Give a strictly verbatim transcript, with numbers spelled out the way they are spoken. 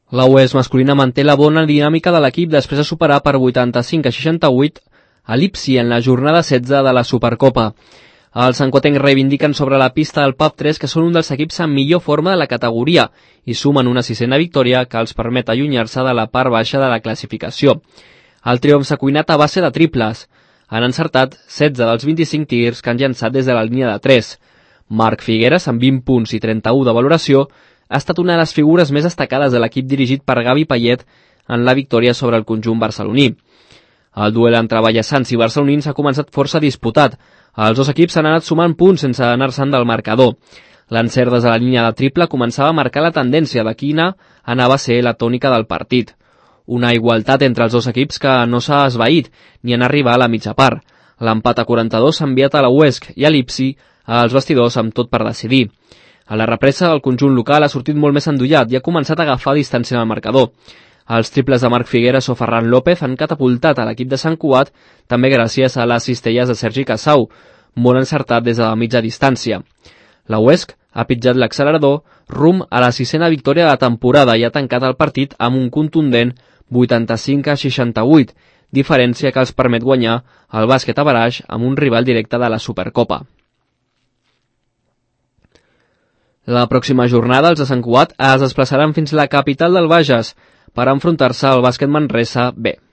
La U E S masculina manté la bona dinàmica de l'equip després de superar per vuitanta-cinc a seixanta-vuit a l'Ipsi en la jornada setze de la Supercopa. Els sancotencs reivindiquen sobre la pista del P A P tres que són un dels equips en millor forma de la categoria i sumen una sisena victòria que els permet allunyar-se de la part baixa de la classificació. El triomf s'ha cuinat a base de triples. Han encertat setze dels vint-i-cinc tirs que han llançat des de la línia de tres. Marc Figueres, amb vint punts i trenta-u de valoració, ha estat una de les figures més destacades de l'equip dirigit per Gavi Payet en la victòria sobre el conjunt barceloní. El duel entre ballassans i barcelonins ha començat força disputat. Els dos equips s'han anat sumant punts sense anar-se'n del marcador. L'encert des de la línia de triple començava a marcar la tendència de quina anava a ser la tònica del partit. Una igualtat entre els dos equips que no s'ha esvaït ni en arribar a la mitja part. L'empat a quaranta-dos s'ha enviat a la U E S C i a l'Ipsi als vestidors amb tot per decidir. A la represa, el conjunt local ha sortit molt més endollat i ha començat a agafar distància en el marcador. Els triples de Marc Figueres o Ferran López han catapultat a l'equip de Sant Cugat, també gràcies a les cistelles de Sergi Casau, molt encertat des de la mitja distància. La U E S C ha pitjat l'accelerador rumb a la sisena victòria de la temporada i ha tancat el partit amb un contundent vuitanta-cinc a seixanta-vuit, diferència que els permet guanyar el bàsquet a Baraix amb un rival directe de la Supercopa. La pròxima jornada els de Sant Cugat es desplaçaran fins a la capital del Bages per enfrontar-se al bàsquet Manresa B.